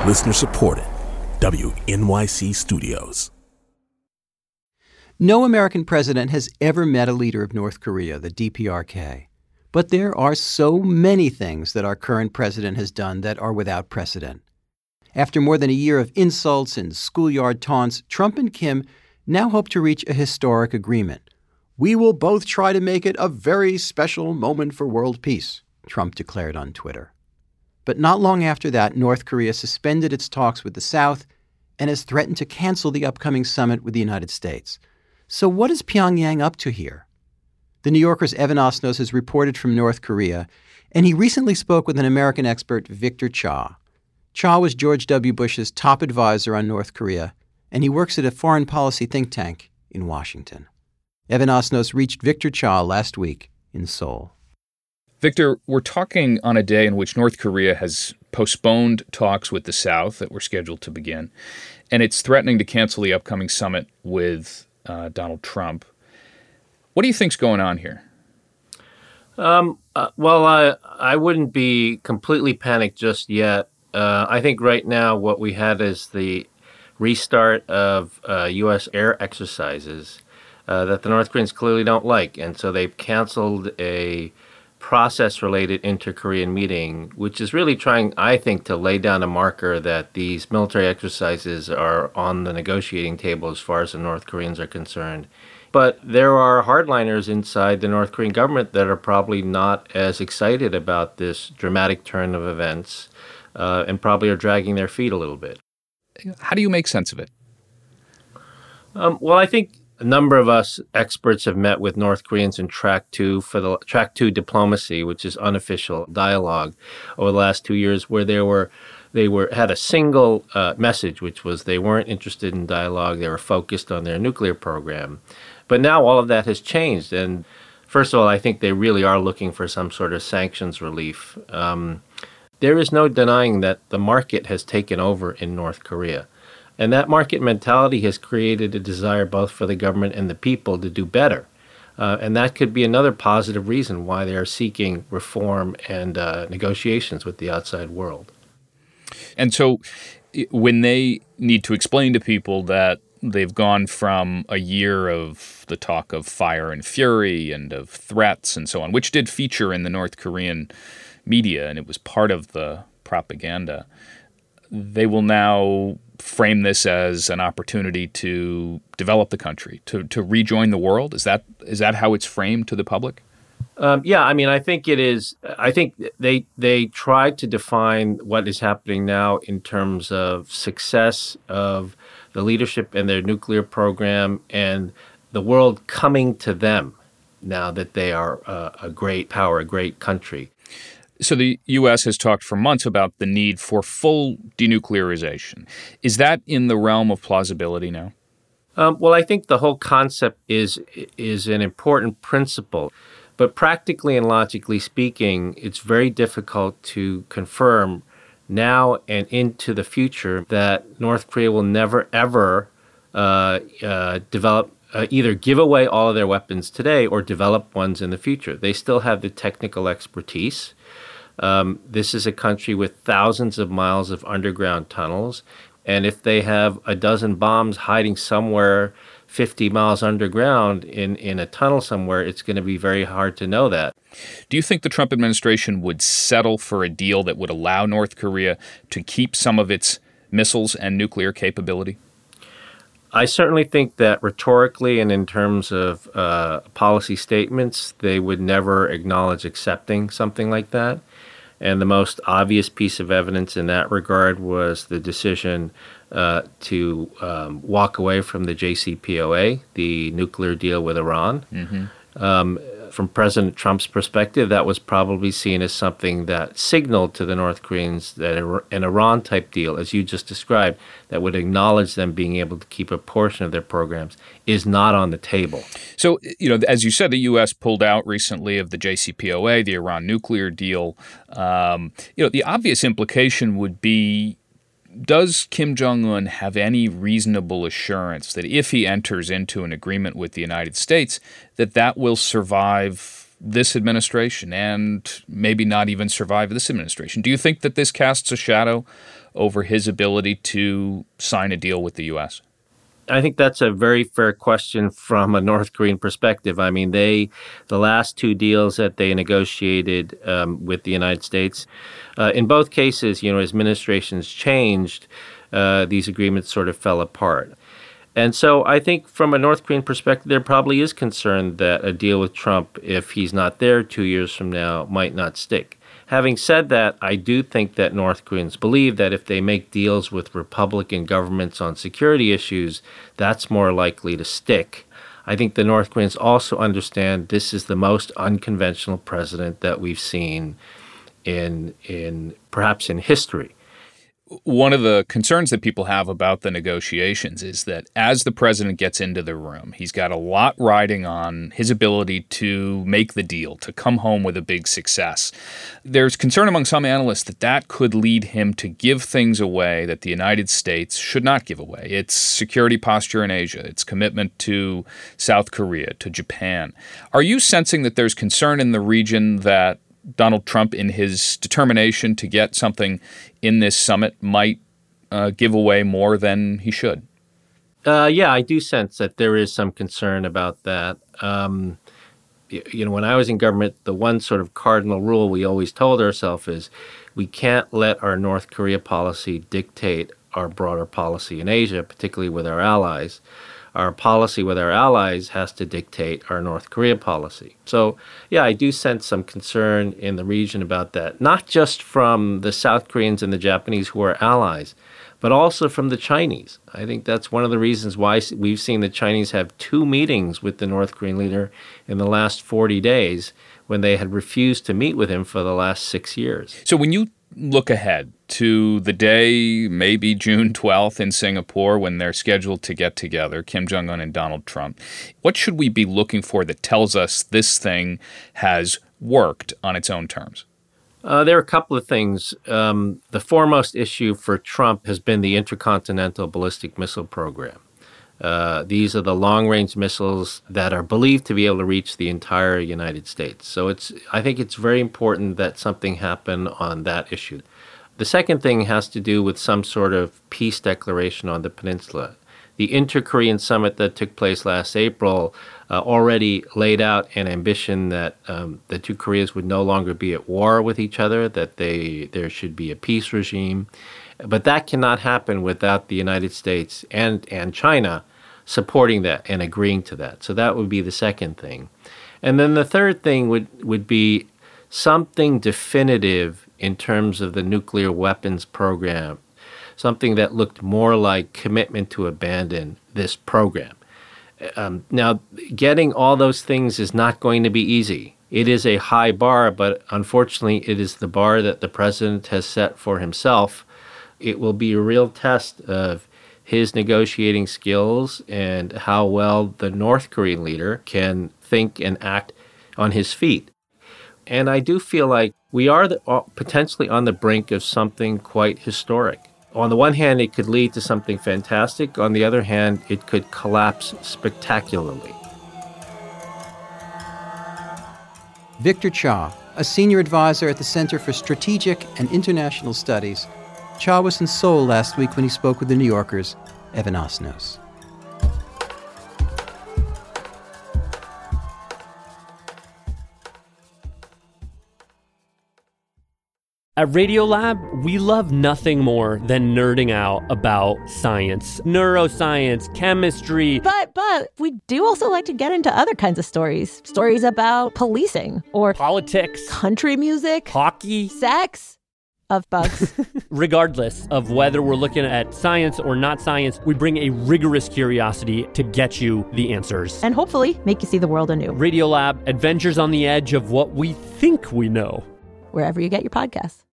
Listener supported. WNYC Studios. No American president has ever met a leader of North Korea, the DPRK. But there are so many things that our current president has done that are without precedent. After more than a year of insults and schoolyard taunts, Trump and Kim now hope to reach a historic agreement. "We will both try to make it a very special moment for world peace," Trump declared on Twitter. But not long after that, North Korea suspended its talks with the South and has threatened to cancel the upcoming summit with the United States. So what is Pyongyang up to here? The New Yorker's Evan Osnos has reported from North Korea, and he recently spoke with an American expert, Victor Cha. Cha was George W. Bush's top advisor on North Korea, and he works at a foreign policy think tank in Washington. Evan Osnos reached Victor Cha last week in Seoul. Victor, we're talking on a day in which North Korea has postponed talks with the South that were scheduled to begin, and it's threatening to cancel the upcoming summit with Donald Trump. What do you think's going on here? I wouldn't be completely panicked just yet. I think right now what we had is the restart of U.S. air exercises that the North Koreans clearly don't like. And so they've canceled a process-related inter-Korean meeting, which is really trying, I think, to lay down a marker that these military exercises are on the negotiating table as far as the North Koreans are concerned. But there are hardliners inside the North Korean government that are probably not as excited about this dramatic turn of events and probably are dragging their feet a little bit. How do you make sense of it? I think a number of us experts have met with North Koreans in Track 2 for the Track 2 diplomacy, which is unofficial dialogue, over the last 2 years, where they had a single message, which was they weren't interested in dialogue. They were focused on their nuclear program. But now all of that has changed. And first of all, I think they really are looking for some sort of sanctions relief. There is no denying that the market has taken over in North Korea. And that market mentality has created a desire both for the government and the people to do better. And that could be another positive reason why they are seeking reform and negotiations with the outside world. And so when they need to explain to people that they've gone from a year of the talk of fire and fury and of threats and so on, which did feature in the North Korean media, and it was part of the propaganda, they will now frame this as an opportunity to develop the country, to rejoin the world? Is that how it's framed to the public? I think it is. I think they tried to define what is happening now in terms of success of the leadership and their nuclear program and the world coming to them now that they are a great power, a great country. So the U.S. has talked for months about the need for full denuclearization. Is that in the realm of plausibility now? I think the whole concept is an important principle. But practically and logically speaking, it's very difficult to confirm now and into the future that North Korea will never, ever develop, either give away all of their weapons today or develop ones in the future. They still have the technical expertise. This is a country with thousands of miles of underground tunnels. And if they have a dozen bombs hiding somewhere 50 miles underground in a tunnel somewhere, it's going to be very hard to know that. Do you think the Trump administration would settle for a deal that would allow North Korea to keep some of its missiles and nuclear capability? I certainly think that rhetorically and in terms of policy statements, they would never acknowledge accepting something like that. And the most obvious piece of evidence in that regard was the decision to walk away from the JCPOA, the nuclear deal with Iran. Mm-hmm. From President Trump's perspective, that was probably seen as something that signaled to the North Koreans that an Iran-type deal, as you just described, that would acknowledge them being able to keep a portion of their programs, is not on the table. So, as you said, the U.S. pulled out recently of the JCPOA, the Iran nuclear deal. The obvious implication would be, does Kim Jong-un have any reasonable assurance that if he enters into an agreement with the United States, that will survive this administration and maybe not even survive this administration. Do you think that this casts a shadow over his ability to sign a deal with the U.S.? I think that's a very fair question from a North Korean perspective. I mean, the last two deals that they negotiated with the United States, in both cases, as administrations changed, these agreements sort of fell apart. And so I think from a North Korean perspective, there probably is concern that a deal with Trump, if he's not there 2 years from now, might not stick. Having said that, I do think that North Koreans believe that if they make deals with Republican governments on security issues, that's more likely to stick. I think the North Koreans also understand this is the most unconventional president that we've seen in perhaps in history. One of the concerns that people have about the negotiations is that as the president gets into the room, he's got a lot riding on his ability to make the deal, to come home with a big success. There's concern among some analysts that that could lead him to give things away that the United States should not give away. Its security posture in Asia, its commitment to South Korea, to Japan. Are you sensing that there's concern in the region that Donald Trump, in his determination to get something in this summit, might give away more than he should? Yeah, I do sense that there is some concern about that. When I was in government, the one sort of cardinal rule we always told ourselves is we can't let our North Korea policy dictate our broader policy in Asia, particularly with our allies. Our policy with our allies has to dictate our North Korea policy. So, yeah, I do sense some concern in the region about that, not just from the South Koreans and the Japanese who are allies, but also from the Chinese. I think that's one of the reasons why we've seen the Chinese have 2 meetings with the North Korean leader in the last 40 days when they had refused to meet with him for the last 6 years. So when you look ahead to the day, maybe June 12th in Singapore, when they're scheduled to get together, Kim Jong-un and Donald Trump, what should we be looking for that tells us this thing has worked on its own terms? There are a couple of things. The foremost issue for Trump has been the Intercontinental Ballistic Missile Program. These are the long-range missiles that are believed to be able to reach the entire United States. So I think it's very important that something happen on that issue. The second thing has to do with some sort of peace declaration on the peninsula. The Inter-Korean summit that took place last April already laid out an ambition that the two Koreas would no longer be at war with each other, that there should be a peace regime. But that cannot happen without the United States and China supporting that and agreeing to that. So that would be the second thing. And then the third thing would be something definitive in terms of the nuclear weapons program, something that looked more like commitment to abandon this program. Now, getting all those things is not going to be easy. It is a high bar, but unfortunately, it is the bar that the president has set for himself. It will be a real test of his negotiating skills and how well the North Korean leader can think and act on his feet. And I do feel like we are potentially on the brink of something quite historic. On the one hand, it could lead to something fantastic. On the other hand, it could collapse spectacularly. Victor Cha, a senior advisor at the Center for Strategic and International Studies. Cha was in Seoul last week when he spoke with the New Yorker's Evan Osnos. At Radiolab, we love nothing more than nerding out about science, neuroscience, chemistry. But we do also like to get into other kinds of stories. Stories about policing or politics, country music, hockey, sex. Of bugs. Regardless of whether we're looking at science or not science, we bring a rigorous curiosity to get you the answers. And hopefully make you see the world anew. Radiolab, adventures on the edge of what we think we know. Wherever you get your podcasts.